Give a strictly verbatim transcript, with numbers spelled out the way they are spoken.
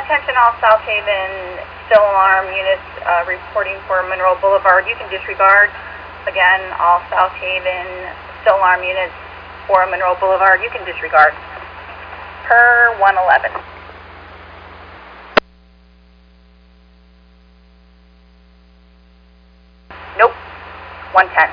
Attention all South Haven still alarm units uh, reporting for Monroe Boulevard. You can disregard. Again, all South Haven still alarm units for Monroe Boulevard. You can disregard. Per one eleven. Nope. one ten.